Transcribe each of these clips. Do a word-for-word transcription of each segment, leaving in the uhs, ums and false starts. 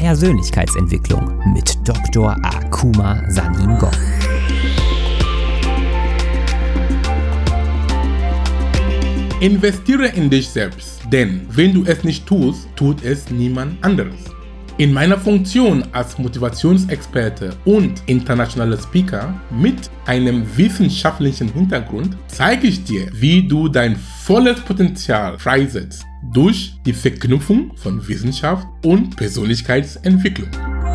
Persönlichkeitsentwicklung mit Doktor Akuma Saningong. Investiere in dich selbst, denn wenn du es nicht tust, tut es niemand anderes. In meiner Funktion als Motivationsexperte und internationaler Speaker mit einem wissenschaftlichen Hintergrund zeige ich dir, wie du dein volles Potenzial freisetzt durch die Verknüpfung von Wissenschaft und Persönlichkeitsentwicklung.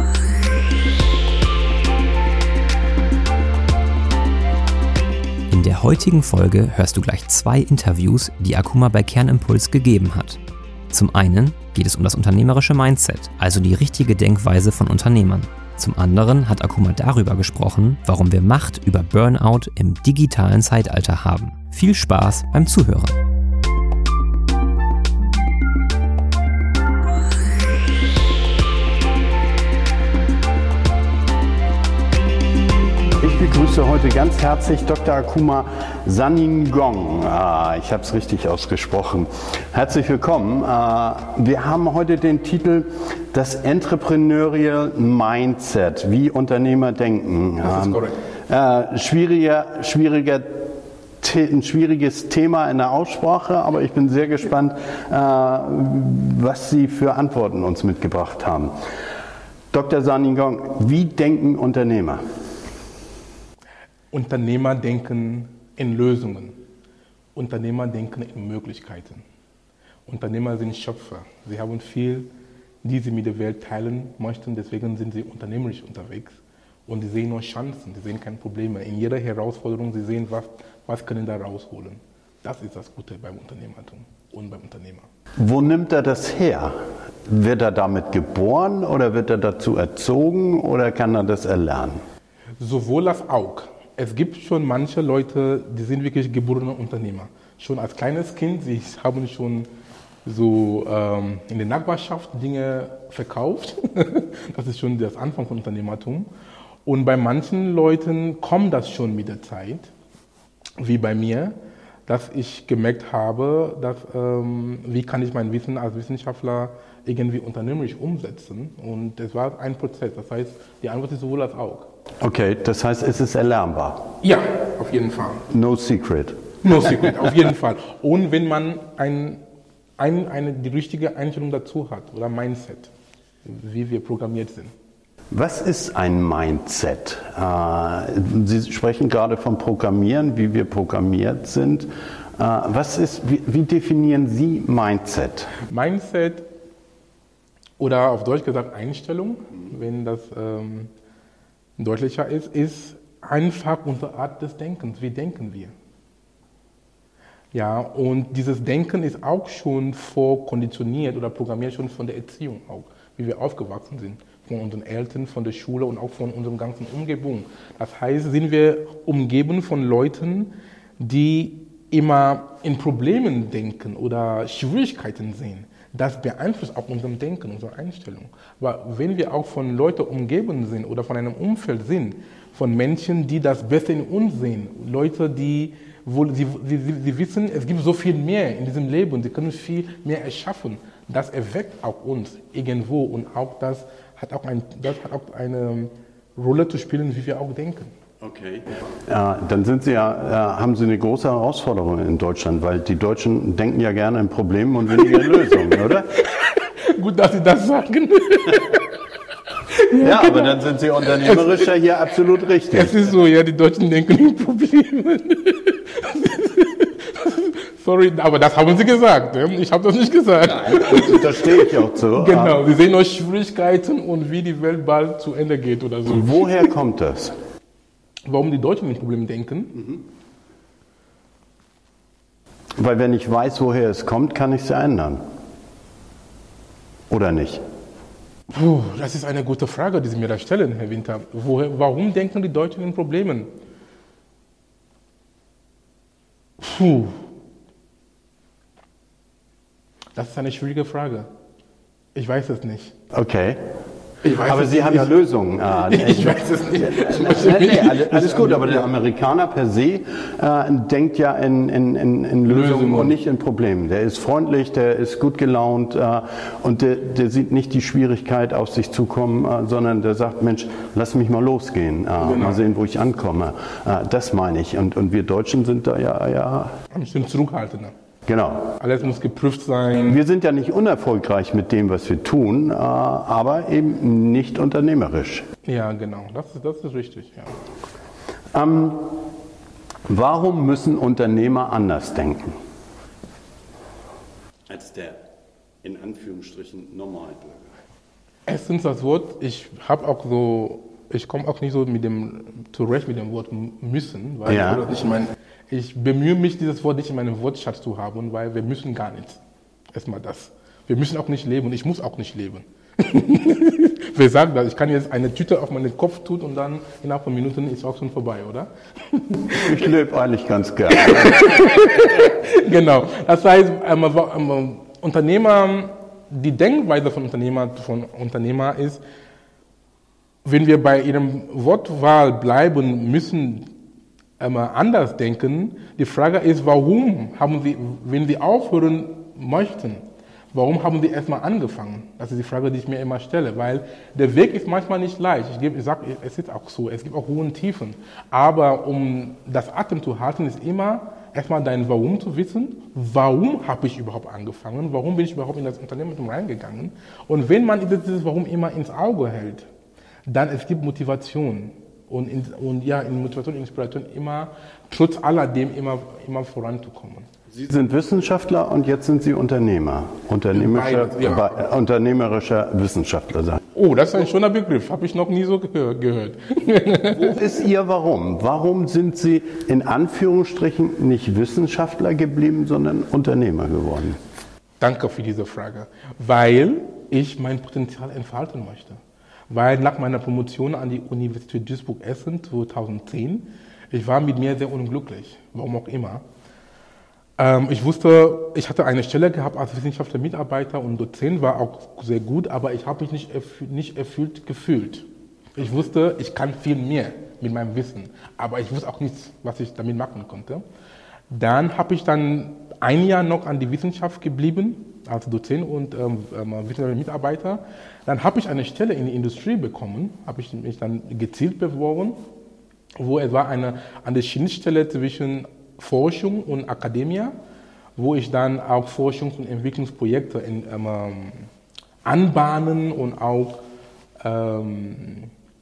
In der heutigen Folge hörst du gleich zwei Interviews, die Akuma bei Kernimpuls gegeben hat. Zum einen geht es um das unternehmerische Mindset, also die richtige Denkweise von Unternehmern. Zum anderen hat Akuma darüber gesprochen, warum wir Macht über Burnout im digitalen Zeitalter haben. Viel Spaß beim Zuhören. Ich begrüße heute ganz herzlich Doktor Akuma Saningong. Ah, ich habe es richtig ausgesprochen. Herzlich willkommen. Ah, wir haben heute den Titel Das Entrepreneurial Mindset, wie Unternehmer denken. Das ist korrekt. Äh, schwieriger, schwieriger ein schwieriges Thema in der Aussprache, aber ich bin sehr gespannt, äh, was Sie für Antworten uns mitgebracht haben. Doktor Saningong, wie denken Unternehmer? Unternehmer denken in Lösungen. Unternehmer denken in Möglichkeiten. Unternehmer sind Schöpfer. Sie haben viel, die sie mit der Welt teilen möchten, deswegen sind sie unternehmerisch unterwegs. Und sie sehen nur Chancen, sie sehen keine Probleme. In jeder Herausforderung, sie sehen, was, was können da rausholen. Das ist das Gute beim Unternehmertum und beim Unternehmer. Wo nimmt er das her? Wird er damit geboren oder wird er dazu erzogen oder kann er das erlernen? Sowohl als auch. Es gibt schon manche Leute, die sind wirklich geborene Unternehmer. Schon als kleines Kind, sie haben schon so ähm, in der Nachbarschaft Dinge verkauft. Das ist schon das Anfang von Unternehmertum. Und bei manchen Leuten kommt das schon mit der Zeit, wie bei mir, dass ich gemerkt habe, dass, ähm, wie kann ich mein Wissen als Wissenschaftler irgendwie unternehmerisch umsetzen. Und das war ein Prozess. Das heißt, die Antwort ist sowohl als auch. Okay, das heißt, es ist erlernbar? Ja, auf jeden Fall. No secret? No secret, auf jeden Fall. Und wenn man ein, ein, eine, die richtige Einstellung dazu hat oder Mindset, wie wir programmiert sind. Was ist ein Mindset? Sie sprechen gerade vom Programmieren, wie wir programmiert sind. Was ist, wie, wie definieren Sie Mindset? Mindset oder auf Deutsch gesagt Einstellung, wenn das ähm, deutlicher ist, ist einfach unsere Art des Denkens. Wie denken wir? Ja, und dieses Denken ist auch schon vorkonditioniert oder programmiert schon von der Erziehung auch, wie wir aufgewachsen sind. Von unseren Eltern, von der Schule und auch von unserer ganzen Umgebung. Das heißt, sind wir umgeben von Leuten, die immer in Problemen denken oder Schwierigkeiten sehen. Das beeinflusst auch unser Denken, unsere Einstellung. Aber wenn wir auch von Leuten umgeben sind oder von einem Umfeld sind, von Menschen, die das Beste in uns sehen, Leute, die wohl, sie, sie, sie wissen, es gibt so viel mehr in diesem Leben, sie können viel mehr erschaffen. Das erweckt auch uns irgendwo und auch das hat auch, ein, das hat auch eine Rolle zu spielen, wie wir auch denken. Okay. Ja, dann sind Sie ja, haben Sie eine große Herausforderung in Deutschland, weil die Deutschen denken ja gerne in Problemen und weniger in Lösungen, oder? Gut, dass Sie das sagen. Ja, ja, aber dann sind Sie unternehmerisch ja hier absolut richtig. Es ist so, ja, die Deutschen denken in Problemen. Sorry, aber das haben Sie gesagt. Ich habe das nicht gesagt. Nein, da stehe ich auch zu. Genau, Sie sehen nur Schwierigkeiten und wie die Welt bald zu Ende geht oder so. Und woher kommt das? Warum die Deutschen in Problemen denken? Mhm. Weil wenn ich weiß, woher es kommt, kann ich es ändern. Oder nicht? Puh, das ist eine gute Frage, die Sie mir da stellen, Herr Winter. Woher, warum denken die Deutschen in Problemen? Puh. Das ist eine schwierige Frage. Ich weiß es nicht. Okay. Ich weiß aber es Sie nicht. haben ja Lösungen. Äh, Ich weiß es nicht. nee, nee, alles, alles gut, aber der Amerikaner per se äh, denkt ja in, in, in, in Lösungen, Lösungen und nicht in Problemen. Der ist freundlich, der ist gut gelaunt äh, und der, der sieht nicht die Schwierigkeit auf sich zukommen, äh, sondern der sagt, Mensch, lass mich mal losgehen, äh, genau. mal sehen, wo ich ankomme. Äh, das meine ich. Und, und wir Deutschen sind da ja... ja ein bisschen zurückhaltender. Genau. Alles muss geprüft sein. Wir sind ja nicht unerfolgreich mit dem, was wir tun, äh, aber eben nicht unternehmerisch. Ja, genau. Das, das ist richtig, ja. Ähm, warum müssen Unternehmer anders denken? Als der, in Anführungsstrichen, Normalbürger. Erstens das Wort, ich habe auch so, ich komme auch nicht so mit dem, zurecht mit dem Wort müssen, weil ja. ich, nicht mein, ich bemühe mich, dieses Wort nicht in meinem Wortschatz zu haben, weil wir müssen gar nichts. Erstmal das. Wir müssen auch nicht leben und ich muss auch nicht leben. Wer sagt das? Ich kann jetzt eine Tüte auf meinen Kopf tun und dann innerhalb von Minuten ist auch schon vorbei, oder? Ich lebe eigentlich ganz gerne. Genau. Das heißt, ähm, ähm, Unternehmer, die Denkweise von Unternehmer, von Unternehmer ist, wenn wir bei ihrem Wortwahl bleiben, müssen ähm, anders denken. Die Frage ist, warum haben sie, wenn sie aufhören möchten, warum haben sie erstmal angefangen? Das ist die Frage, die ich mir immer stelle, weil der Weg ist manchmal nicht leicht. Ich, ich sage, es ist auch so, es gibt auch hohe und Tiefen. Aber um das Atem zu halten, ist immer erstmal dein Warum zu wissen. Warum habe ich überhaupt angefangen? Warum bin ich überhaupt in das Unternehmen reingegangen? Und wenn man dieses Warum immer ins Auge hält, dann es gibt Motivation. Und, in, und ja, in Motivation und Inspiration immer, trotz alledem immer, immer voranzukommen. Sie sind Wissenschaftler und jetzt sind Sie Unternehmer. Unternehmerischer, Beides, ja. äh, unternehmerischer Wissenschaftler. Oh, das ist ein schöner Begriff. Habe ich noch nie so gehör, gehört. Wo ist Ihr Warum? Warum sind Sie in Anführungsstrichen nicht Wissenschaftler geblieben, sondern Unternehmer geworden? Danke für diese Frage. Weil ich mein Potenzial entfalten möchte. Weil nach meiner Promotion an die Universität Duisburg-Essen zweitausendzehn, ich war mit mir sehr unglücklich, warum auch immer. Ähm, ich wusste, ich hatte eine Stelle gehabt als wissenschaftlicher Mitarbeiter und Dozent, war auch sehr gut, aber ich habe mich nicht, erfü- nicht erfüllt gefühlt. Ich wusste, ich kann viel mehr mit meinem Wissen, aber ich wusste auch nichts, was ich damit machen konnte. Dann habe ich dann ein Jahr noch an die Wissenschaft geblieben, als Dozent und ähm, wissenschaftlicher Mitarbeiter. Dann habe ich eine Stelle in der Industrie bekommen, habe ich mich dann gezielt beworben, wo es war eine, an der Schnittstelle zwischen Forschung und Akademie, wo ich dann auch Forschungs- und Entwicklungsprojekte in, ähm, anbahnen und auch ähm,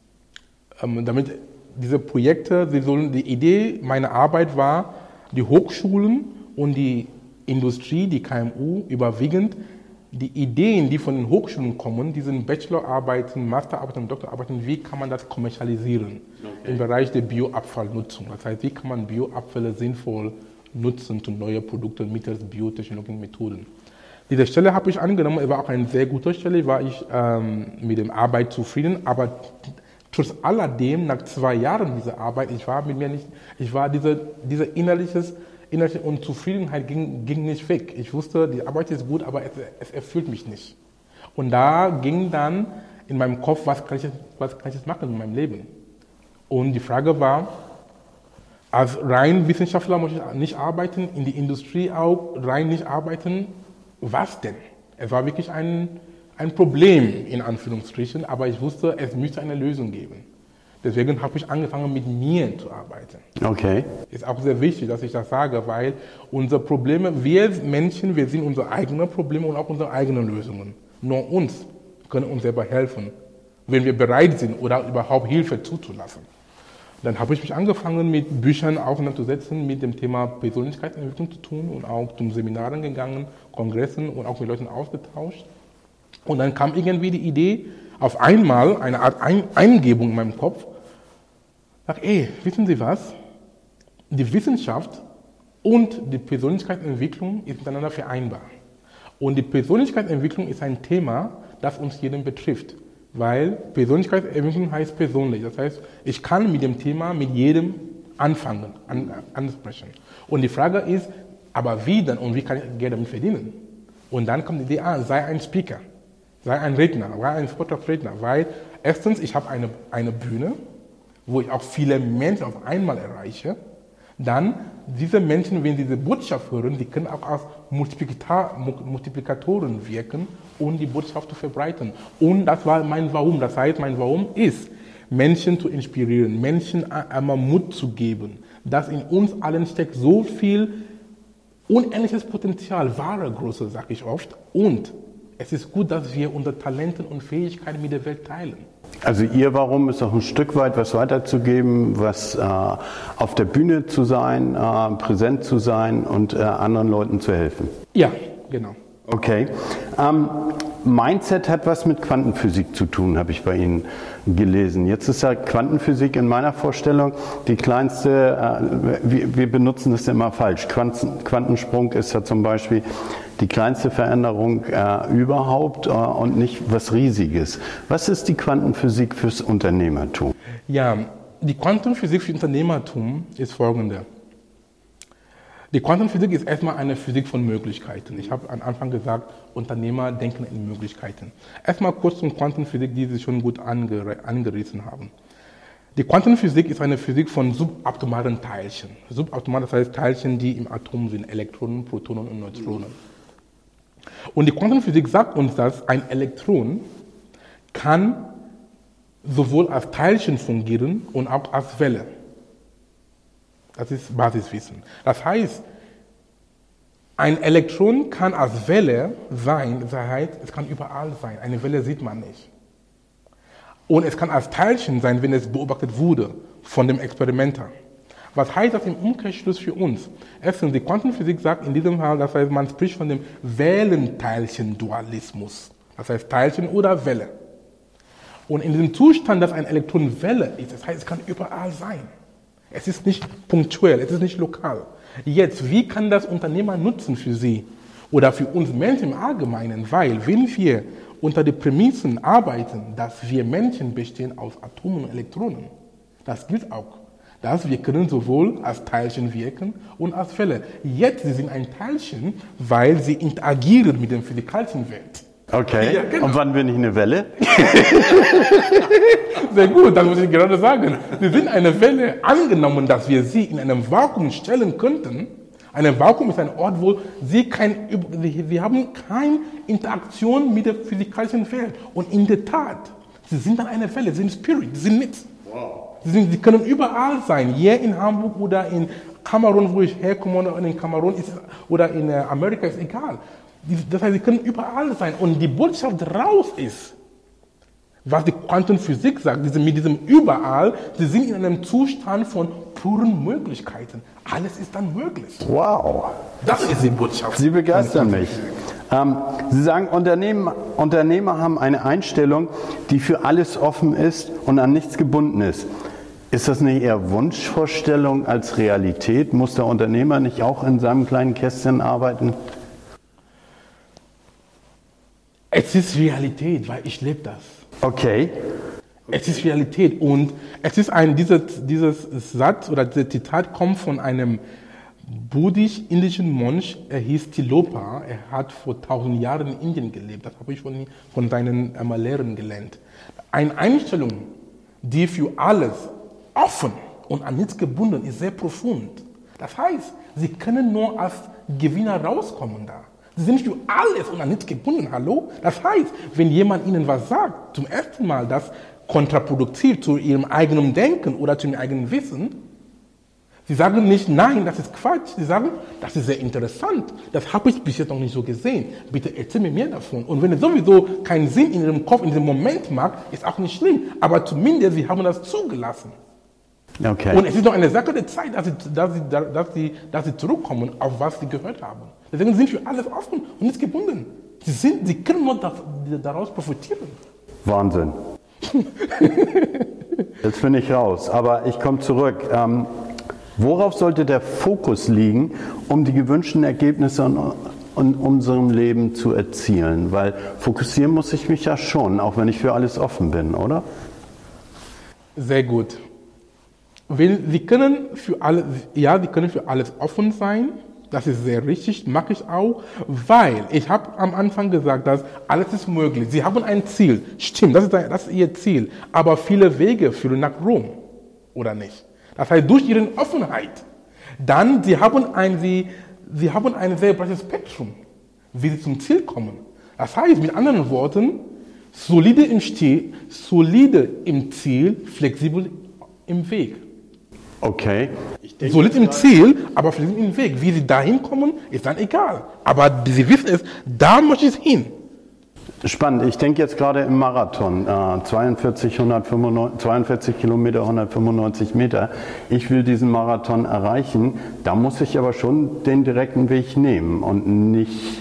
ähm, damit diese Projekte, sie sollen, die Idee meiner Arbeit war, die Hochschulen und die Industrie, die K M U, überwiegend die Ideen, die von den Hochschulen kommen, diesen Bachelorarbeiten, Masterarbeiten und Doktorarbeiten, wie kann man das kommerzialisieren okay. im Bereich der Bioabfallnutzung? Das heißt, wie kann man Bioabfälle sinnvoll nutzen zu neuen Produkten mittels biotechnologischen Methoden? Diese Stelle habe ich angenommen, es war auch eine sehr gute Stelle, war ich ähm, mit der Arbeit zufrieden, aber trotz alledem, nach zwei Jahren dieser Arbeit, ich war mit mir nicht, ich war diese, diese innerliches Innerliche Unzufriedenheit ging, ging nicht weg. Ich wusste, die Arbeit ist gut, aber es, es erfüllt mich nicht. Und da ging dann in meinem Kopf, was kann ich jetzt, was kann ich jetzt machen in meinem Leben? Und die Frage war, als rein Wissenschaftler muss ich nicht arbeiten, in die Industrie auch rein nicht arbeiten. Was denn? Es war wirklich ein, ein Problem, in Anführungsstrichen, aber ich wusste, es müsste eine Lösung geben. Deswegen habe ich angefangen, mit mir zu arbeiten. Okay. Ist auch sehr wichtig, dass ich das sage, weil unsere Probleme, wir Menschen, wir sind unsere eigenen Probleme und auch unsere eigenen Lösungen. Nur uns können uns selber helfen, wenn wir bereit sind oder überhaupt Hilfe zuzulassen. Dann habe ich mich angefangen, mit Büchern auseinanderzusetzen, mit dem Thema Persönlichkeitsentwicklung zu tun und auch zum Seminaren gegangen, Kongressen und auch mit Leuten ausgetauscht. Und dann kam irgendwie die Idee, auf einmal eine Art Eingebung in meinem Kopf, sag, ey, wissen Sie was? Die Wissenschaft und die Persönlichkeitsentwicklung ist miteinander vereinbar. Und die Persönlichkeitsentwicklung ist ein Thema, das uns jeden betrifft. Weil Persönlichkeitsentwicklung heißt persönlich. Das heißt, ich kann mit dem Thema mit jedem anfangen, an, ansprechen. Und die Frage ist, aber wie denn und wie kann ich Geld damit verdienen? Und dann kommt die Idee, ah, sei ein Speaker. sei ein Redner, sei ein Vortragsredner, weil erstens, ich habe eine, eine Bühne, wo ich auch viele Menschen auf einmal erreiche. Dann, diese Menschen, wenn sie diese Botschaft hören, die können auch als Multiplikator, Multiplikatoren wirken, um die Botschaft zu verbreiten. Und das war mein Warum. Das heißt, mein Warum ist, Menschen zu inspirieren, Menschen einmal Mut zu geben, dass in uns allen steckt so viel unendliches Potenzial, wahre Größe, sage ich oft. Und es ist gut, dass wir unsere Talente und Fähigkeiten mit der Welt teilen. Also Ihr Warum ist auch ein Stück weit was weiterzugeben, was äh, auf der Bühne zu sein, äh, präsent zu sein und äh, anderen Leuten zu helfen. Ja, genau. Okay. Ähm, Mindset hat was mit Quantenphysik zu tun, habe ich bei Ihnen gelesen. Jetzt ist ja Quantenphysik in meiner Vorstellung die kleinste, äh, wir, wir benutzen das immer falsch. Quanten, Quantensprung ist ja zum Beispiel die kleinste Veränderung äh, überhaupt äh, und nicht was Riesiges. Was ist die Quantenphysik fürs Unternehmertum? Ja, die Quantenphysik für Unternehmertum ist folgende. Die Quantenphysik ist erstmal eine Physik von Möglichkeiten. Ich habe am Anfang gesagt, Unternehmer denken in Möglichkeiten. Erstmal kurz zum Quantenphysik, die Sie schon gut anger- angerissen haben. Die Quantenphysik ist eine Physik von subatomaren Teilchen. Subatomar, das heißt Teilchen, die im Atom sind, Elektronen, Protonen und Neutronen. Und die Quantenphysik sagt uns, dass ein Elektron kann sowohl als Teilchen fungieren und auch als Welle. Das ist Basiswissen. Das heißt, ein Elektron kann als Welle sein, das heißt, es kann überall sein. Eine Welle sieht man nicht. Und es kann als Teilchen sein, wenn es beobachtet wurde von dem Experimenter. Was heißt das im Umkehrschluss für uns? Erstens, die Quantenphysik sagt in diesem Fall, das heißt, man spricht von dem Wellenteilchen-Dualismus. Das heißt, Teilchen oder Welle. Und in diesem Zustand, dass ein Elektron Welle ist, das heißt, es kann überall sein. Es ist nicht punktuell, es ist nicht lokal. Jetzt, wie kann das Unternehmer nutzen für Sie oder für uns Menschen im Allgemeinen? Weil, wenn wir unter den Prämissen arbeiten, dass wir Menschen bestehen aus Atomen und Elektronen, das gilt auch. Dass wir können sowohl als Teilchen wirken und als Welle. Jetzt, sie sind ein Teilchen, weil sie interagieren mit der physikalischen Welt. Okay, ja, genau. Und wann bin ich eine Welle? Sehr gut, das muss ich gerade sagen. Sie sind eine Welle, angenommen, dass wir sie in einem Vakuum stellen könnten. Ein Vakuum ist ein Ort, wo sie, kein, sie haben keine Interaktion mit der physikalischen Welt. Und in der Tat, sie sind dann eine Welle, sie sind Spirit, sie sind nichts. Wow. Sie, sind, sie können überall sein, hier in Hamburg oder in Kamerun, wo ich herkomme, oder in Kamerun ist, oder in Amerika, ist egal. Das heißt, sie können überall sein. Und die Botschaft daraus ist, was die Quantenphysik sagt, diese, mit diesem überall, sie sind in einem Zustand von puren Möglichkeiten. Alles ist dann möglich. Wow. Das ist die Botschaft. Sie begeistern mich. Ähm, Sie sagen, Unternehmen, Unternehmer haben eine Einstellung, die für alles offen ist und an nichts gebunden ist. Ist das nicht eher Wunschvorstellung als Realität? Muss der Unternehmer nicht auch in seinem kleinen Kästchen arbeiten? Es ist Realität, weil ich lebe das. Okay. Es ist Realität und es ist ein, dieses, dieses Satz oder dieses Zitat kommt von einem buddhisch-indischen Mönch, er hieß Tilopa, er hat vor tausend Jahren in Indien gelebt, das habe ich von, von seinen ähm, Lehrern gelernt. Eine Einstellung, die für alles offen und an nichts gebunden ist, sehr profund. Das heißt, sie können nur als Gewinner rauskommen da. Sie sind für alles und an nichts gebunden, hallo? Das heißt, wenn jemand ihnen was sagt, zum ersten Mal das kontraproduktiv zu ihrem eigenen Denken oder zu ihrem eigenen Wissen, sie sagen nicht, nein, das ist Quatsch. Sie sagen, das ist sehr interessant. Das habe ich bis jetzt noch nicht so gesehen. Bitte erzähl mir mehr davon. Und wenn es sowieso keinen Sinn in ihrem Kopf in diesem Moment macht, ist auch nicht schlimm. Aber zumindest, sie haben das zugelassen. Okay. Und es ist noch eine Sache der Zeit, dass sie, dass, sie, dass, sie, dass sie zurückkommen, auf was sie gehört haben. Deswegen sind wir alles offen und nicht gebunden. Sie, sind, sie können nur das, daraus profitieren. Wahnsinn. Jetzt bin ich raus, aber ich komme zurück. Ähm, worauf sollte der Fokus liegen, um die gewünschten Ergebnisse in, in unserem Leben zu erzielen? Weil fokussieren muss ich mich ja schon, auch wenn ich für alles offen bin, oder? Sehr gut. Wenn, Sie können für alle, ja, Sie können für alles offen sein, Das ist sehr richtig, mache ich auch, weil ich habe am Anfang gesagt, dass alles ist möglich. Sie haben ein Ziel, stimmt, das ist, ein, das ist ihr Ziel, aber viele Wege führen nach Rom, oder nicht? Das heißt, durch ihre Offenheit, dann, sie haben ein, sie, sie haben ein sehr breites Spektrum, wie sie zum Ziel kommen. Das heißt, mit anderen Worten, solide im Stil, solide im Ziel, flexibel im Weg. Okay. Solid im Ziel, aber flexibel im Weg. Wie sie dahin kommen, ist dann egal. Aber sie wissen es, da möchte ich hin. Spannend. Ich denke jetzt gerade im Marathon, äh, zweiundvierzig, hundertfünfundneunzig, zweiundvierzig Kilometer, hundertfünfundneunzig Meter. Ich will diesen Marathon erreichen. Da muss ich aber schon den direkten Weg nehmen und nicht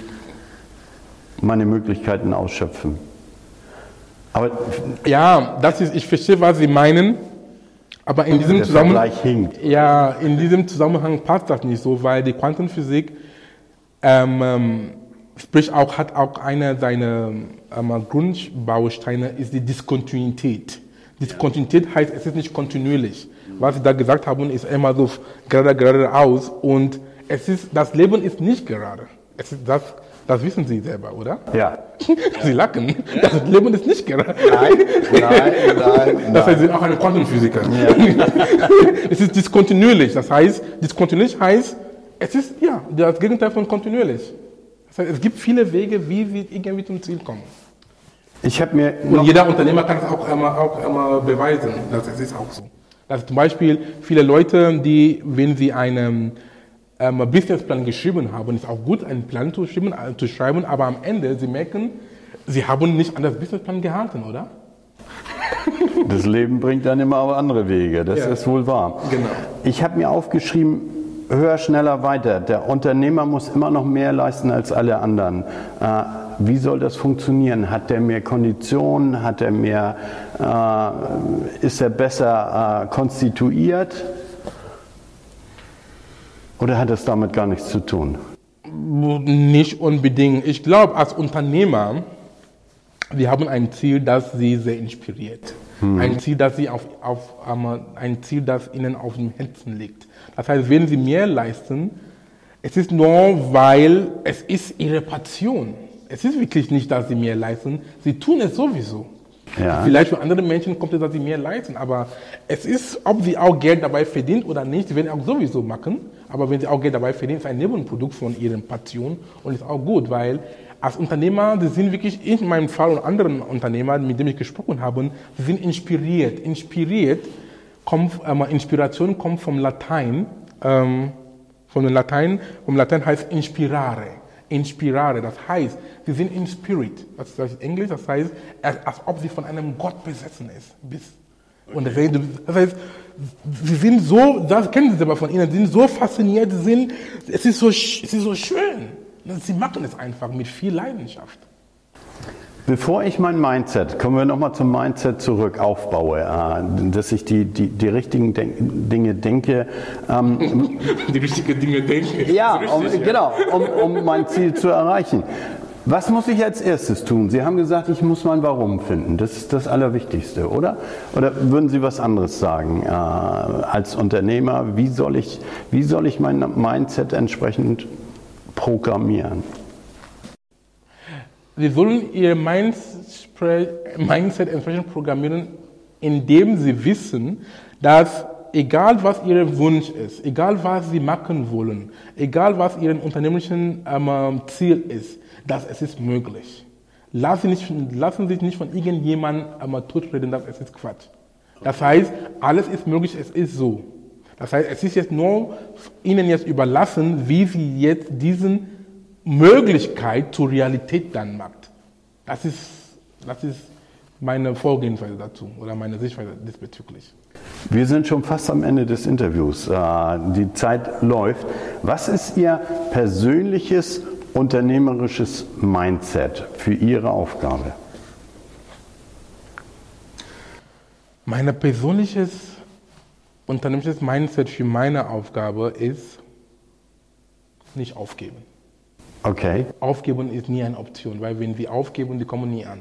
meine Möglichkeiten ausschöpfen. Aber ja, das ist, ich verstehe, was Sie meinen. Aber in diesem, Zusammenhang, ja, in diesem Zusammenhang passt das nicht so, weil die Quantenphysik ähm, ähm, sprich auch, hat auch eine seiner ähm, Grundbausteine ist die Diskontinuität. Diskontinuität heißt, es ist nicht kontinuierlich. Was Sie da gesagt haben, ist immer so gerade geradeaus und es ist, das Leben ist nicht gerade. Es ist das, das wissen Sie selber, oder? Ja. Sie lachen. Das Leben ist nicht gerade. Nein, nein, nein. Das heißt, Sie sind auch ein Quantenphysiker. Ja. Es ist diskontinuierlich. Das heißt, diskontinuierlich heißt, es ist ja das Gegenteil von kontinuierlich. Das heißt, es gibt viele Wege, wie Sie irgendwie zum Ziel kommen. Ich habe mir Und jeder Unternehmer kann es auch immer, auch immer beweisen. Das ist auch so. Also zum Beispiel viele Leute, die, wenn sie einen ähm, Businessplan geschrieben haben, ist auch gut, einen Plan zu schreiben, äh, zu schreiben, aber am Ende, sie merken, sie haben nicht an das Businessplan gehalten, oder? Das Leben bringt dann immer auf andere Wege, das ja. ist wohl wahr. Genau. Ich habe mir aufgeschrieben, höher, schneller, weiter. Der Unternehmer muss immer noch mehr leisten als alle anderen. Äh, wie soll das funktionieren? Hat er mehr Konditionen? Hat er mehr, äh, ist er besser äh, konstituiert? Oder hat das damit gar nichts zu tun? Nicht unbedingt. Ich glaube, als Unternehmer, wir haben ein Ziel, das Sie sehr inspiriert. Hm. Ein Ziel, das Sie auf, auf, um, ein Ziel, das Ihnen auf dem Herzen liegt. Das heißt, wenn Sie mehr leisten, es ist nur, weil es ist Ihre Passion. Es ist wirklich nicht, dass Sie mehr leisten. Sie tun es sowieso. Ja. Vielleicht für andere Menschen kommt es, dass sie mehr leisten, aber es ist, ob sie auch Geld dabei verdienen oder nicht, sie werden auch sowieso machen, aber wenn sie auch Geld dabei verdienen, ist ein Nebenprodukt von ihren Passion und ist auch gut, weil als Unternehmer, sie sind wirklich, in meinem Fall und anderen Unternehmern, mit denen ich gesprochen habe, sie sind inspiriert. Inspiriert, kommt, ähm, Inspiration kommt vom Latein, ähm, von dem Latein, vom Latein heißt inspirare. Inspirare, das heißt, sie sind in Spirit, das ist Englisch, das heißt, als ob sie von einem Gott besessen ist. Und das heißt, sie sind so, das kennen Sie selber von ihnen, sie sind so fasziniert, sie sind, es ist so, es ist so schön. Sie machen es einfach mit viel Leidenschaft. Bevor ich mein Mindset, kommen wir nochmal zum Mindset zurück, aufbaue, äh, dass ich die, die, die richtigen Denk- Dinge denke. Ähm, die richtigen Dinge denke. Ja, um, genau, um, um mein Ziel zu erreichen. Was muss ich als erstes tun? Sie haben gesagt, ich muss mein Warum finden. Das ist das Allerwichtigste, oder? Oder würden Sie was anderes sagen äh, als Unternehmer? Wie soll ich, wie soll ich mein Mindset entsprechend programmieren? Sie sollen Ihr Mindset entsprechend programmieren, indem Sie wissen, dass egal was Ihr Wunsch ist, egal was Sie machen wollen, egal was Ihr unternehmerischen ähm, Ziel ist, dass es ist möglich. Lassen Sie, nicht, lassen Sie sich nicht von irgendjemandem ähm, totreden, dass es ist Quatsch. Das heißt, alles ist möglich, es ist so. Das heißt, es ist jetzt nur Ihnen jetzt überlassen, wie Sie jetzt diesen Möglichkeit zur Realität dann macht. Das ist, das ist meine Vorgehensweise dazu oder meine Sichtweise diesbezüglich. Wir sind schon fast am Ende des Interviews. Die Zeit läuft. Was ist Ihr persönliches unternehmerisches Mindset für Ihre Aufgabe? Mein persönliches unternehmerisches Mindset für meine Aufgabe ist, nicht aufgeben. Okay. Aufgeben ist nie eine Option, weil wenn wir aufgeben, die kommen nie an.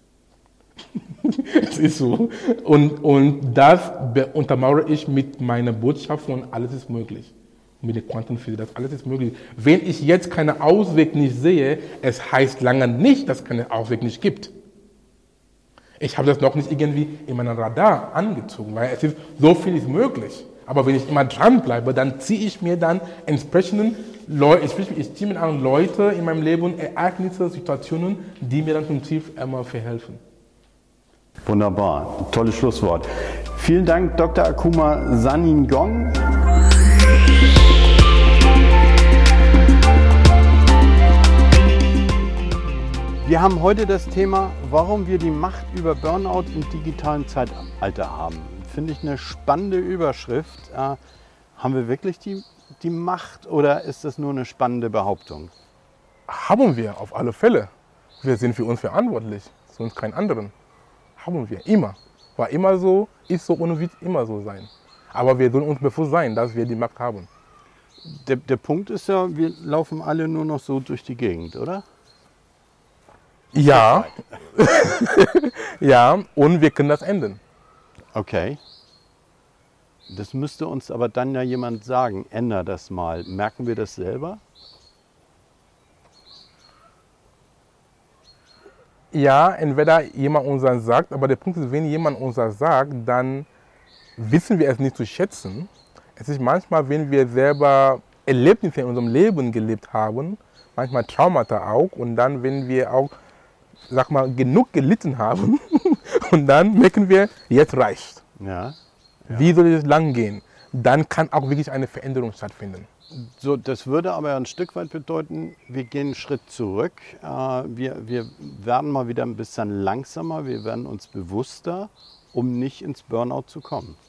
Es ist so. Und, und das untermauere ich mit meiner Botschaft von alles ist möglich. mit der Quantenphysik, das alles ist möglich. Wenn ich jetzt keinen Ausweg nicht sehe, es heißt lange nicht, dass es keinen Ausweg nicht gibt. Ich habe das noch nicht irgendwie in meinem Radar angezogen, weil es ist, so viel ist möglich. Aber wenn ich immer dranbleibe, dann ziehe ich mir dann entsprechenden Leute, ich, ich ziehe mir an Leute in meinem Leben, Ereignisse, Situationen, die mir dann zum Ziel immer verhelfen. Wunderbar, tolles Schlusswort. Vielen Dank, Doktor Akuma Saningong. Wir haben heute das Thema, warum wir die Macht über Burnout im digitalen Zeitalter haben. Finde ich eine spannende Überschrift. Äh, haben wir wirklich die, die Macht oder ist das nur eine spannende Behauptung? Haben wir auf alle Fälle. Wir sind für uns verantwortlich, sonst keinen anderen. Haben wir immer. War immer so, ist so und wird immer so sein. Aber wir sollen uns bewusst sein, dass wir die Macht haben. Der, der Punkt ist ja, wir laufen alle nur noch so durch die Gegend, oder? Ja. Ja, und wir können das ändern. Okay. Das müsste uns aber dann ja jemand sagen, änder das mal. Merken wir das selber? Ja, entweder jemand uns das sagt, aber der Punkt ist, wenn jemand uns das sagt, dann wissen wir es nicht zu schätzen. Es ist manchmal, wenn wir selber Erlebnisse in unserem Leben gelebt haben, manchmal Traumata auch, und dann, wenn wir auch, sag mal, genug gelitten haben, und dann merken wir, jetzt reicht. Ja. Ja. Wie soll es lang gehen? Dann kann auch wirklich eine Veränderung stattfinden. So, das würde aber ein Stück weit bedeuten, wir gehen einen Schritt zurück. Äh, wir, wir werden mal wieder ein bisschen langsamer, wir werden uns bewusster, um nicht ins Burnout zu kommen.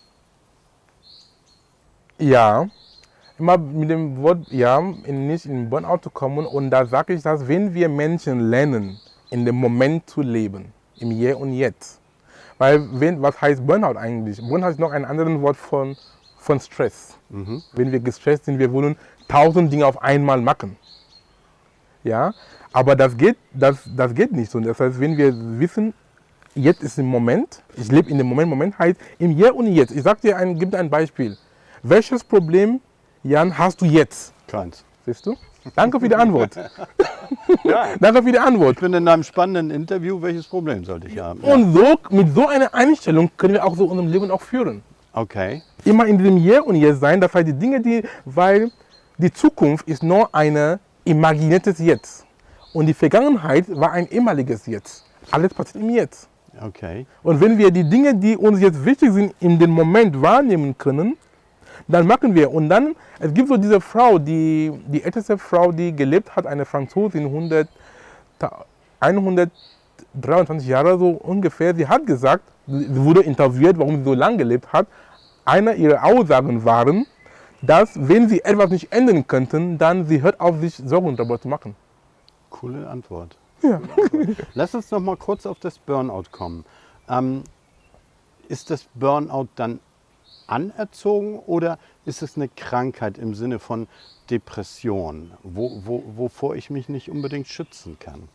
Ja, immer mit dem Wort, ja, nicht in den Burnout zu kommen. Und da sage ich das, wenn wir Menschen lernen, in dem Moment zu leben, im Hier und Jetzt. Weil, wenn, was heißt Burnout eigentlich? Burnout ist noch ein anderes Wort von, von Stress. Mhm. Wenn wir gestresst sind, wir wollen tausend Dinge auf einmal machen. Ja, aber das geht, das, das geht nicht so. Das heißt, wenn wir wissen, jetzt ist im Moment, ich lebe in dem Moment, Moment heißt im Hier und Jetzt. Ich sage dir ein, gib dir ein Beispiel. Welches Problem, Jan, hast du jetzt? Keins. Siehst du? Danke für die Antwort. Ja. Danke für die Antwort. Ich bin in einem spannenden Interview. Welches Problem sollte ich haben? Und so, mit so einer Einstellung können wir auch so unser Leben auch führen. Okay. Immer in diesem Hier und Jetzt sein, das heißt die Dinge, die, weil die Zukunft ist nur ein imaginiertes Jetzt. Und die Vergangenheit war ein ehemaliges Jetzt. Alles passiert im Jetzt. Okay. Und wenn wir die Dinge, die uns jetzt wichtig sind, in dem Moment wahrnehmen können, dann machen wir. Und dann, es gibt so diese Frau, die, die älteste Frau, die gelebt hat, eine Franzosin, hundertdreiundzwanzig Jahre so ungefähr. Sie hat gesagt, sie wurde interviewt, warum sie so lange gelebt hat. Eine ihrer Aussagen waren, dass wenn sie etwas nicht ändern könnten, dann sie hört auf, sich Sorgen darüber zu machen. Coole Antwort. Ja. Lass uns noch mal kurz auf das Burnout kommen. Ähm, ist das Burnout dann anerzogen oder ist es eine Krankheit im Sinne von Depression, wo, wo, wovor ich mich nicht unbedingt schützen kann?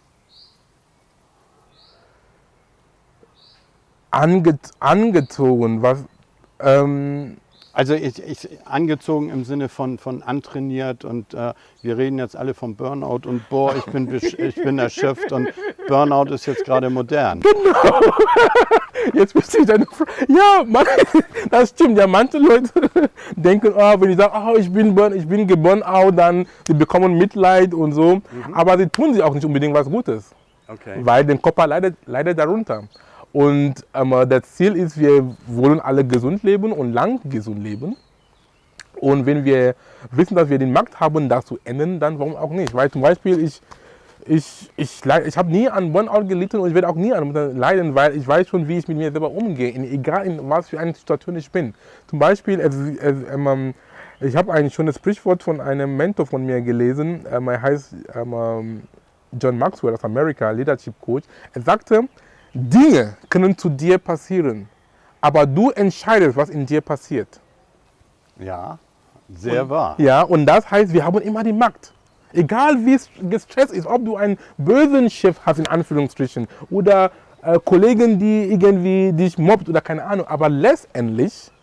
Ange, angezogen, was... Ähm, Also ich, ich, angezogen im Sinne von, von antrainiert und äh, wir reden jetzt alle vom Burnout und boah, ich bin, ich bin erschöpft und Burnout ist jetzt gerade modern. Genau. Jetzt bist du deine Frage. Ja, man, das stimmt. Ja, manche Leute denken, oh, wenn ich sage, oh, ich bin, ich bin geburnt, dann sie bekommen Mitleid und so. Mhm. Aber sie tun sich auch nicht unbedingt was Gutes. Okay. Weil der Körper leidet, leidet darunter. Und ähm, das Ziel ist, wir wollen alle gesund leben und lang gesund leben. Und wenn wir wissen, dass wir den Markt haben, das zu ändern, dann warum auch nicht? Weil zum Beispiel, ich, ich, ich, ich habe nie an Burnout gelitten und ich werde auch nie an leiden, weil ich weiß schon, wie ich mit mir selber umgehe, in, egal in was für eine Situation ich bin. Zum Beispiel, es, es, ähm, ich habe ein schönes Sprichwort von einem Mentor von mir gelesen, ähm, er heißt ähm, John Maxwell aus Amerika, Leadership Coach. Er sagte, Dinge können zu dir passieren, aber du entscheidest, was in dir passiert. Ja, sehr und, wahr. Ja, und das heißt, wir haben immer die Macht. Egal wie es gestresst ist, ob du einen bösen Chef hast, in Anführungsstrichen, oder äh, Kollegen, die irgendwie dich mobbt oder keine Ahnung, aber letztendlich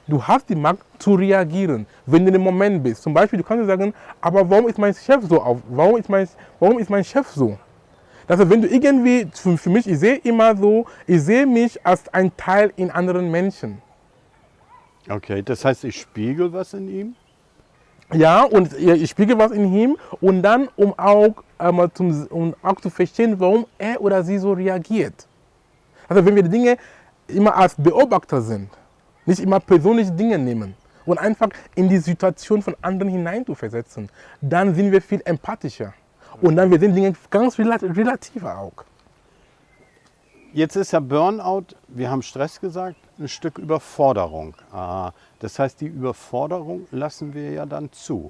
Du hast die Macht zu reagieren, wenn du im Moment bist. Zum Beispiel, du kannst sagen, aber warum ist mein Chef so auf? Warum ist mein, warum ist mein Chef so? Also wenn du irgendwie, für, für mich, ich sehe immer so, ich sehe mich als ein Teil in anderen Menschen. Okay, das heißt, ich spiegel was in ihm? Ja, und ich spiegel was in ihm und dann, um auch, ähm, zum, um auch zu verstehen, warum er oder sie so reagiert. Also wenn wir die Dinge immer als Beobachter sind, nicht immer persönliche Dinge nehmen und einfach in die Situation von anderen hinein zu versetzen, dann sind wir viel empathischer. Und dann wir sind Dinge ganz relativer auch. Jetzt ist ja Burnout, wir haben Stress gesagt, ein Stück Überforderung. Das heißt, die Überforderung lassen wir ja dann zu.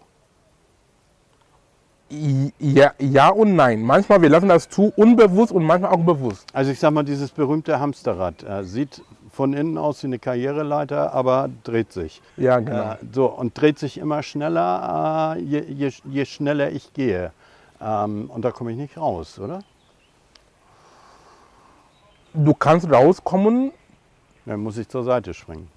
Ja, ja und nein. Manchmal wir lassen das zu, unbewusst und manchmal auch bewusst. Also ich sag mal, dieses berühmte Hamsterrad äh, sieht von innen aus wie eine Karriereleiter, aber dreht sich. Ja, genau. Äh, so, und dreht sich immer schneller, äh, je, je, je schneller ich gehe. Ähm, und da komme ich nicht raus, oder? Du kannst rauskommen. Dann muss ich zur Seite springen.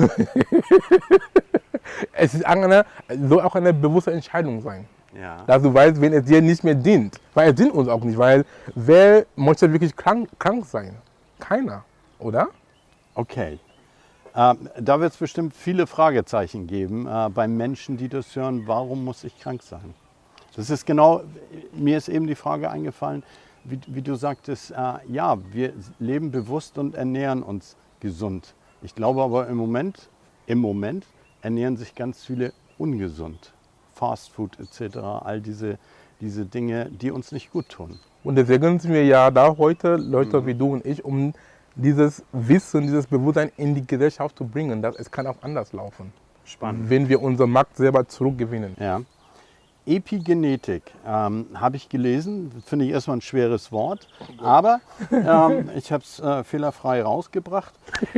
Es ist eine, soll auch eine bewusste Entscheidung sein. Ja. Dass du weißt, wenn es dir nicht mehr dient. Weil es dient uns auch nicht, weil wer möchte wirklich krank, krank sein? Keiner, oder? Okay. Ähm, da wird es bestimmt viele Fragezeichen geben äh, bei Menschen, die das hören, warum muss ich krank sein? Das ist genau, mir ist eben die Frage eingefallen, wie, wie du sagtest, äh, ja, wir leben bewusst und ernähren uns gesund. Ich glaube aber im Moment, im Moment ernähren sich ganz viele ungesund. Fast Food et cetera, all diese, diese Dinge, die uns nicht gut tun. Und deswegen sind wir ja da heute, Leute mhm. wie du und ich, um dieses Wissen, dieses Bewusstsein in die Gesellschaft zu bringen, dass es kann auch anders laufen. Spannend. Wenn wir unsere Macht selber zurückgewinnen. Ja. Epigenetik ähm, habe ich gelesen, finde ich erstmal ein schweres Wort, aber ähm, ich habe es äh, fehlerfrei rausgebracht.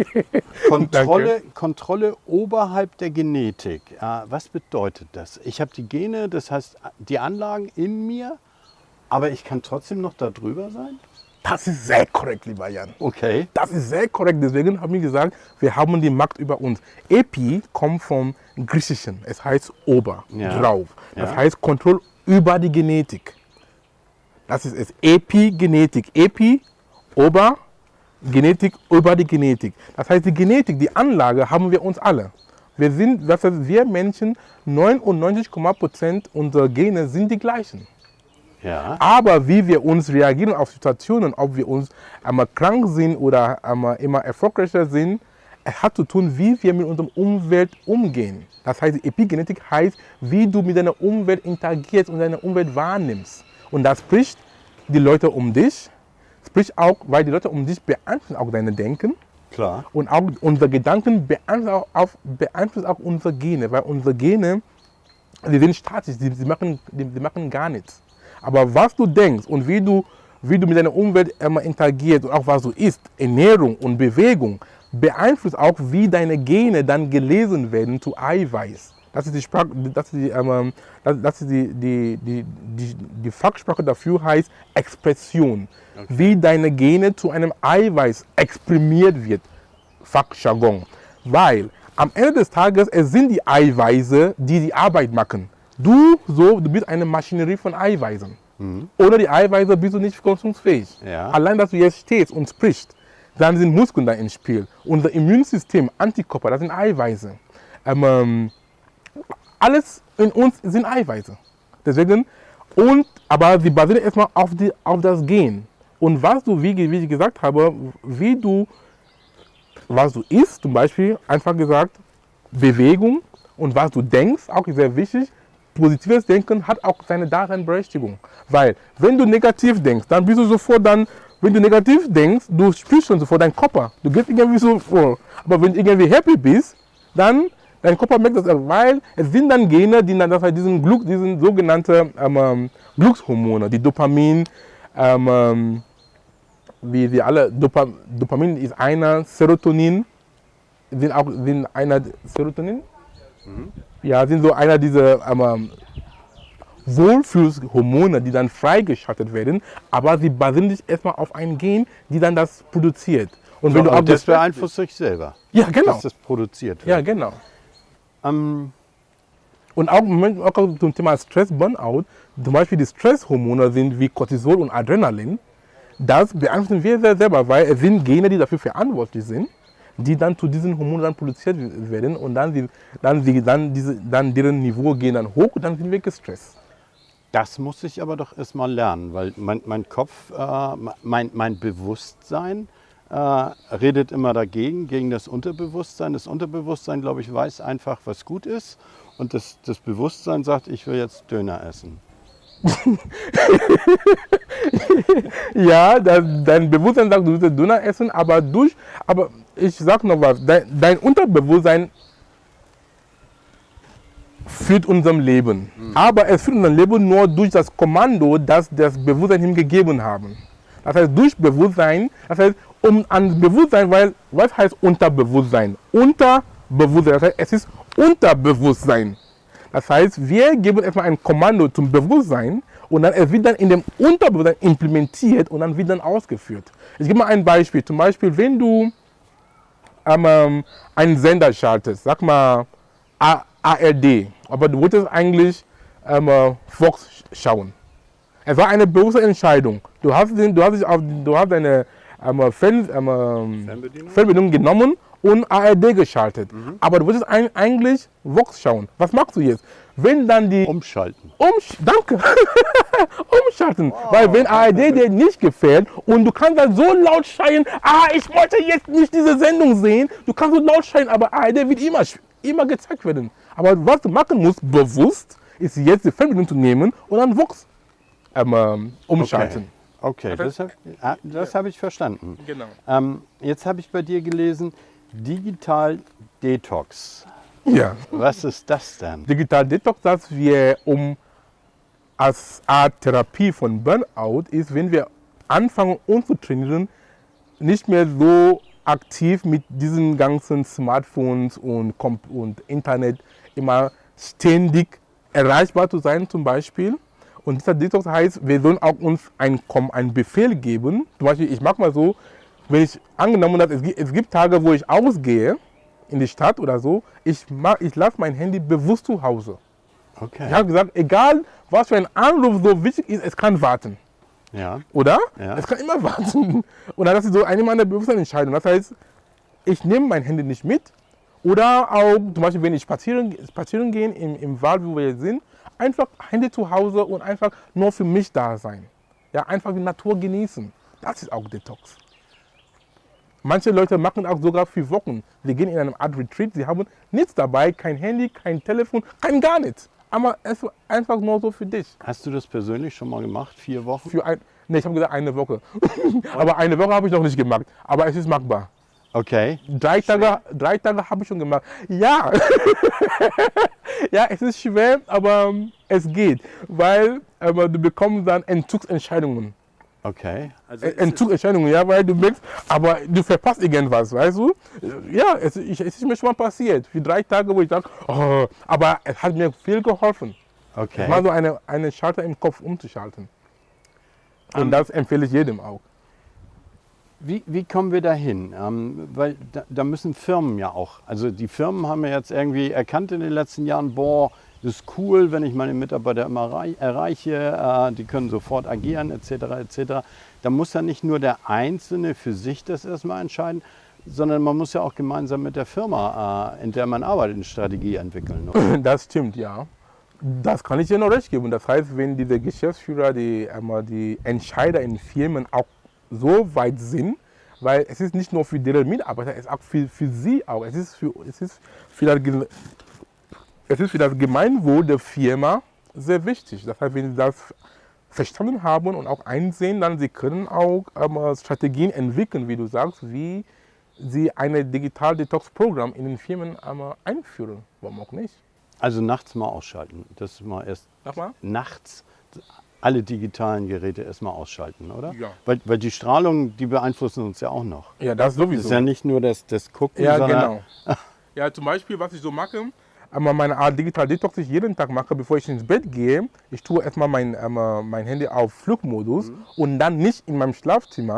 Kontrolle, Kontrolle oberhalb der Genetik. Äh, was bedeutet das? Ich habe die Gene, das heißt die Anlagen in mir, aber ich kann trotzdem noch da drüber sein? Das ist sehr korrekt, lieber Jan. Okay. Das ist sehr korrekt. Deswegen haben wir gesagt, wir haben die Macht über uns. Epi kommt vom Griechischen. Es heißt ober, ja. drauf. Das ja. heißt Kontrolle über die Genetik. Das ist es. Epigenetik. Epi, ober, Genetik über die Genetik. Das heißt, die Genetik, die Anlage haben wir uns alle. Wir sind, das heißt, wir Menschen, neunundneunzig Komma Prozent unserer Gene sind die gleichen. Ja. Aber wie wir uns reagieren auf Situationen, ob wir uns einmal krank sind oder einmal immer erfolgreicher sind, es hat zu tun, wie wir mit unserer Umwelt umgehen. Das heißt, Epigenetik heißt, wie du mit deiner Umwelt interagierst und deine Umwelt wahrnimmst. Und das spricht die Leute um dich, spricht auch, weil die Leute um dich beeinflussen auch deine Denken. Klar. Und auch unsere Gedanken beeinflussen auch, auf, beeinflussen auch unsere Gene, weil unsere Gene, die sind statisch, die, die, machen, die, die machen gar nichts. Aber was du denkst und wie du, wie du mit deiner Umwelt immer interagierst und auch was du isst, Ernährung und Bewegung, beeinflusst auch, wie deine Gene dann gelesen werden zu Eiweiß. Das ist die, Sprach, das ist die, ähm, das, das ist die, die, die, die, die Fachsprache dafür heißt Expression. Okay. Wie deine Gene zu einem Eiweiß exprimiert wird, Fachjargon. Weil am Ende des Tages, es sind die Eiweiße, die die Arbeit machen. Du, so, du bist eine Maschinerie von Eiweißen. Mhm. Ohne die Eiweiße bist du nicht funktionsfähig. Ja. Allein, dass du jetzt stehst und sprichst, dann sind Muskeln da ins Spiel. Unser Immunsystem, Antikörper, das sind Eiweiße. Ähm, alles in uns sind Eiweiße. Deswegen, und, aber sie basieren erstmal auf, die, auf das Gen. Und was du, wie, wie ich gesagt habe, wie du, was du isst, zum Beispiel, einfach gesagt, Bewegung und was du denkst, auch sehr wichtig. Positives Denken hat auch seine Daseinsberechtigung. Weil, wenn du negativ denkst, dann bist du sofort dann, wenn du negativ denkst, du spürst schon sofort deinen Körper. Du gehst irgendwie so vor. Aber wenn du irgendwie happy bist, dann, dein Körper merkt das, weil es sind dann Gene, die dann, das heißt, diesen, Glück, diesen sogenannten ähm, Glückshormone, die Dopamin, ähm, wie wir alle, Dopa, Dopamin ist einer, Serotonin, sind auch sind einer, Serotonin? Mhm. Ja, sind so einer dieser ähm, Wohlfühlhormone, die dann freigeschaltet werden, aber sie basieren sich erstmal auf ein Gen, die dann das produziert. Und So, wenn du auch und das gestresst beeinflusst dich selber, bist- Ja, genau. dass das produziert wird. Ja, genau. Ähm, Und auch, auch zum Thema Stress, Burnout, zum Beispiel die Stresshormone sind wie Cortisol und Adrenalin. Das beeinflussen wir sehr selber, weil es sind Gene, die dafür verantwortlich sind, die dann zu diesen Hormonen dann produziert werden und dann, die, dann, die, dann, diese, dann deren Niveau gehen dann hoch und dann sind wir gestresst. Das muss ich aber doch erstmal lernen, weil mein, mein Kopf, äh, mein, mein Bewusstsein äh, redet immer dagegen, gegen das Unterbewusstsein. Das Unterbewusstsein, glaube ich, weiß einfach, was gut ist. Und das, das Bewusstsein sagt, ich will jetzt Döner essen. Ja, das, dein Bewusstsein sagt, du willst Döner essen, aber durch, aber ich sag noch was, dein, dein Unterbewusstsein führt unserem Leben. Mhm. Aber es führt unser Leben nur durch das Kommando, das das Bewusstsein ihm gegeben haben. Das heißt, durch Bewusstsein, das heißt, um an Bewusstsein, weil, was heißt Unterbewusstsein? Unterbewusstsein, das heißt, es ist Unterbewusstsein. Das heißt, wir geben erstmal ein Kommando zum Bewusstsein und dann es wird dann in dem Unterbewusstsein implementiert und dann wird dann ausgeführt. Ich gebe mal ein Beispiel. Zum Beispiel, wenn du ähm, einen Sender schaltest, sag mal A R D, aber du wolltest eigentlich ähm, Fox schauen. Es war eine bewusste Entscheidung. Du hast, den, du hast, dich auf, du hast deine ähm, Fern, ähm, Fernbedienung? Fernbedienung genommen und A R D geschaltet. Mhm. Aber du wolltest ein, eigentlich Vox schauen. Was machst du jetzt? Wenn dann die... Umschalten. Umsch danke. Umschalten. Wow. Weil wenn A R D dir nicht gefällt und du kannst dann so laut schreien, ah, ich wollte jetzt nicht diese Sendung sehen. Du kannst so laut schreien, aber A R D wird immer, immer gezeigt werden. Aber was du machen musst, bewusst, ist jetzt die Fernbedienung zu nehmen und dann Vox ähm, umschalten. Okay, okay. das habe das hab ich verstanden. Genau. Ähm, jetzt habe ich bei dir gelesen, Digital Detox. Ja. Was ist das denn? Digital Detox, das wir um als Art Therapie von Burnout ist, wenn wir anfangen, uns zu trainieren, nicht mehr so aktiv mit diesen ganzen Smartphones und, und Internet immer ständig erreichbar zu sein zum Beispiel. Und dieser Detox heißt, wir sollen auch uns einen, einen Befehl geben. Zum Beispiel, ich mache mal so, wenn ich angenommen habe, es gibt, es gibt Tage, wo ich ausgehe in die Stadt oder so, ich, ich lasse mein Handy bewusst zu Hause. Okay. Ich habe gesagt, egal was für ein Anruf so wichtig ist, es kann warten. Ja. Oder? Ja. Es kann immer warten. Und das ist so eine meiner bewussten Entscheidungen. Das heißt, ich nehme mein Handy nicht mit. Oder auch zum Beispiel, wenn ich spazieren, spazieren gehe im, im Wald, wo wir jetzt sind, einfach Handy zu Hause und einfach nur für mich da sein. Ja, einfach die Natur genießen. Das ist auch Detox. Manche Leute machen auch sogar für Wochen. Sie gehen in einem Art Retreat, sie haben nichts dabei, kein Handy, kein Telefon, kein gar nichts. Aber es ist einfach nur so für dich. Hast du das persönlich schon mal gemacht? Vier Wochen? Für ein, nee, ich habe gesagt eine Woche. Aber eine Woche habe ich noch nicht gemacht. Aber es ist machbar. Okay. Drei Tage, drei Tage habe ich schon gemacht. Ja. Ja, es ist schwer, aber es geht. Weil aber du bekommst dann Entzugsentscheidungen. Okay. Also Entzugsentscheidungen, ja, weil du merkst, aber du verpasst irgendwas, weißt du? Ja, es, ich, es ist mir schon mal passiert. Für drei Tage, wo ich dachte, oh, aber es hat mir viel geholfen. Okay. Es war so eine, eine Schalter im Kopf umzuschalten. Und um, das empfehle ich jedem auch. Wie, wie kommen wir dahin? Ähm, weil da, da müssen Firmen ja auch, also die Firmen haben ja jetzt irgendwie erkannt in den letzten Jahren, boah, das ist cool, wenn ich meine Mitarbeiter immer erreiche, äh, die können sofort agieren et cetera et cetera. Da muss ja nicht nur der Einzelne für sich das erstmal entscheiden, sondern man muss ja auch gemeinsam mit der Firma, äh, in der man arbeitet, eine Strategie entwickeln. Oder? Das stimmt, ja. Das kann ich dir noch recht geben. Das heißt, wenn diese Geschäftsführer, die, äh, die Entscheider in Firmen auch so weit sind, weil es ist nicht nur für deren Mitarbeiter, es ist auch für, für sie auch. Es ist für, es ist für das Es ist für das Gemeinwohl der Firma sehr wichtig. Das heißt, wenn Sie das verstanden haben und auch einsehen, dann Sie können auch ähm, Strategien entwickeln, wie du sagst, wie Sie ein Digital-Detox-Programm in den Firmen ähm, einführen. Warum auch nicht? Also nachts mal ausschalten. Das ist mal erst Nochmal? Nachts alle digitalen Geräte erstmal ausschalten, oder? Ja. Weil, weil die Strahlung, die beeinflussen uns ja auch noch. Ja, das sowieso. Das ist ja nicht nur das, das Gucken, ja, sondern... Genau. Ja, zum Beispiel, was ich so mache, aber meine Art Digital Detox, die ich jeden Tag mache, bevor ich ins Bett gehe, ich tue erstmal mein, ähm, mein Handy auf Flugmodus mhm. und dann nicht in meinem Schlafzimmer,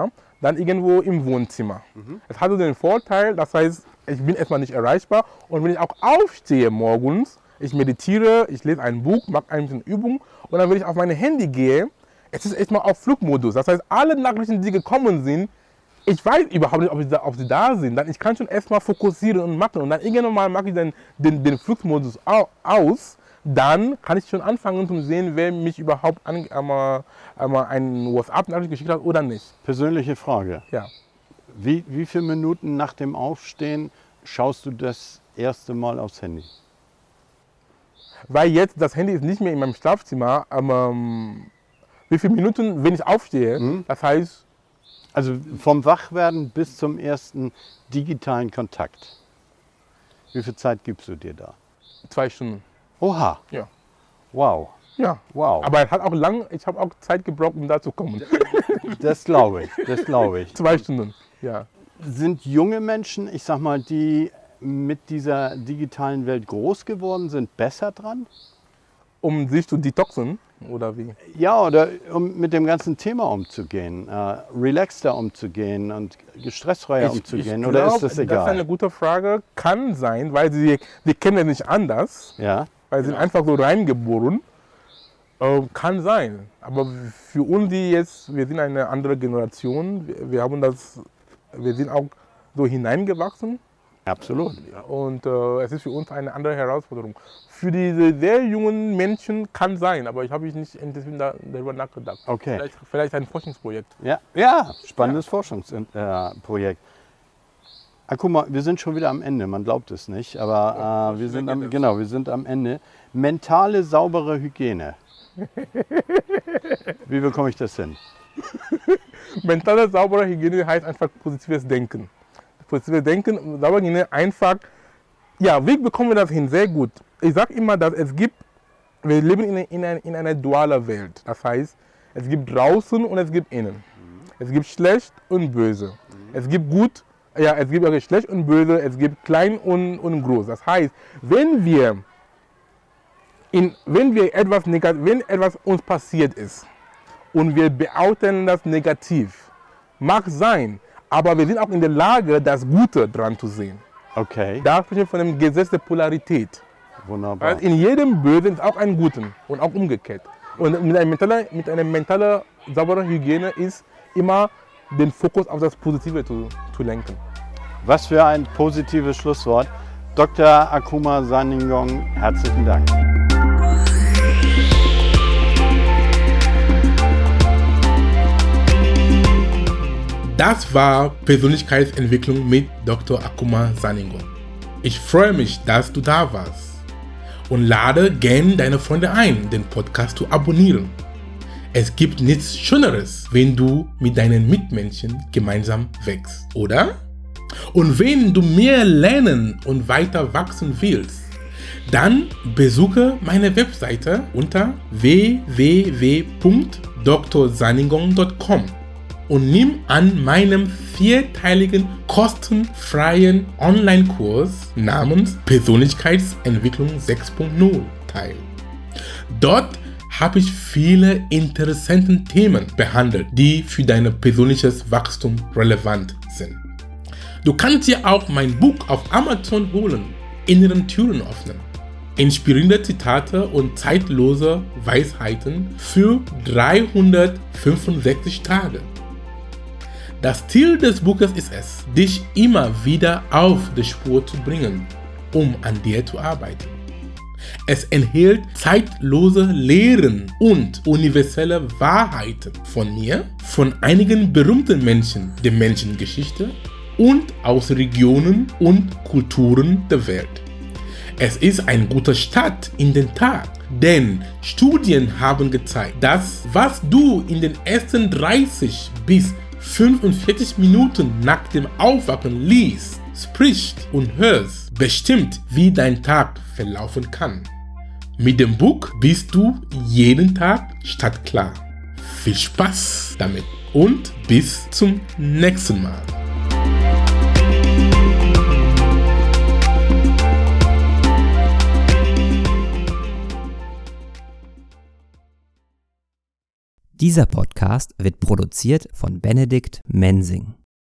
dann irgendwo im Wohnzimmer. Mhm. Es hat so den Vorteil, das heißt, ich bin erstmal nicht erreichbar und wenn ich auch aufstehe morgens, ich meditiere, ich lese ein Buch, mache ein bisschen Übung und dann, wenn ich auf mein Handy gehe, es ist erstmal auf Flugmodus. Das heißt, alle Nachrichten, die gekommen sind, ich weiß überhaupt nicht, ob, ich da, ob sie da sind. Dann ich kann schon erstmal fokussieren und machen und dann irgendwann mal mache ich den, den, den Flugmodus aus. Dann kann ich schon anfangen zu sehen, wer mich überhaupt an, einmal, einmal einen WhatsApp-Nachricht geschickt hat oder nicht. Persönliche Frage. Ja. Wie, wie viele Minuten nach dem Aufstehen schaust du das erste Mal aufs Handy? Weil jetzt das Handy ist nicht mehr in meinem Schlafzimmer, aber wie viele Minuten, wenn ich aufstehe, mhm. das heißt... Also vom Wachwerden bis zum ersten digitalen Kontakt. Wie viel Zeit gibst du dir da? Zwei Stunden. Oha. Ja. Wow. Ja. Wow. Aber es hat auch lang, ich habe auch Zeit gebraucht, um da zu kommen. Das glaube ich, das glaube ich. Zwei Stunden, ja. Sind junge Menschen, ich sag mal, die mit dieser digitalen Welt groß geworden sind, besser dran? Um sich zu detoxen oder wie? Ja, oder um mit dem ganzen Thema umzugehen, äh, relaxter umzugehen und gestresstfreier ich, umzugehen, ich oder glaub, ist das egal? Das ist eine gute Frage. Kann sein, weil sie, die kennen es nicht anders, ja, weil sie genau. sind einfach so reingeboren. Äh, kann sein. Aber für uns, die jetzt, wir sind eine andere Generation, wir, wir haben das, wir sind auch so hineingewachsen. Absolut. Und äh, es ist für uns eine andere Herausforderung. Für diese sehr jungen Menschen kann sein, aber ich habe nicht darüber nachgedacht. Okay. Vielleicht, vielleicht ein Forschungsprojekt. Ja, ja spannendes ja. Forschungsprojekt. Ah, guck mal, wir sind schon wieder am Ende, man glaubt es nicht, aber äh, wir, sind am, genau, wir sind am Ende. Mentale, saubere Hygiene. Wie bekomme ich das hin? Mentale, saubere Hygiene heißt einfach positives Denken. Positives Denken, saubere Hygiene einfach, ja, wie bekommen wir das hin? Sehr gut. Ich sage immer, dass es gibt, wir leben in, in, in, in einer dualen Welt. Das heißt, es gibt draußen und es gibt innen. Mhm. Es gibt schlecht und böse. Mhm. Es gibt gut, ja, es gibt okay, schlecht und böse, es gibt klein und, und groß. Das heißt, wenn wir, in, wenn wir etwas negativ, wenn etwas uns passiert ist und wir beobachten das negativ, mag sein, aber wir sind auch in der Lage, das Gute dran zu sehen. Okay. Da sprechen wir von dem Gesetz der Polarität. Wunderbar. Also in jedem Bösen ist auch ein Guten und auch umgekehrt. Und mit einer mentalen, mit einer mentalen sauberen Hygiene ist immer den Fokus auf das Positive zu, zu lenken. Was für ein positives Schlusswort. Doktor Akuma Saningong, herzlichen Dank. Das war Persönlichkeitsentwicklung mit Doktor Akuma Saningong. Ich freue mich, dass du da warst. Und lade gerne deine Freunde ein, den Podcast zu abonnieren. Es gibt nichts Schöneres, wenn du mit deinen Mitmenschen gemeinsam wächst, oder? Und wenn du mehr lernen und weiter wachsen willst, dann besuche meine Webseite unter w w w punkt d r saningong punkt com und nimm an meinem vierteiligen kostenfreien Online-Kurs namens Persönlichkeitsentwicklung sechs punkt null teil. Dort habe ich viele interessante Themen behandelt, die für dein persönliches Wachstum relevant sind. Du kannst dir auch mein Buch auf Amazon holen, Inneren Türen öffnen. Inspirierende Zitate und zeitlose Weisheiten für dreihundertfünfundsechzig Tage. Das Ziel des Buches ist es, dich immer wieder auf die Spur zu bringen, um an dir zu arbeiten. Es enthält zeitlose Lehren und universelle Wahrheiten von mir, von einigen berühmten Menschen der Menschengeschichte und aus Regionen und Kulturen der Welt. Es ist ein guter Start in den Tag, denn Studien haben gezeigt, dass was du in den ersten dreißig bis fünfundvierzig Minuten nach dem Aufwachen liest, sprichst und hörst, bestimmt, wie dein Tag verlaufen kann. Mit dem Buch bist du jeden Tag startklar. Viel Spaß damit und bis zum nächsten Mal. Dieser Podcast wird produziert von Benedikt Mensing.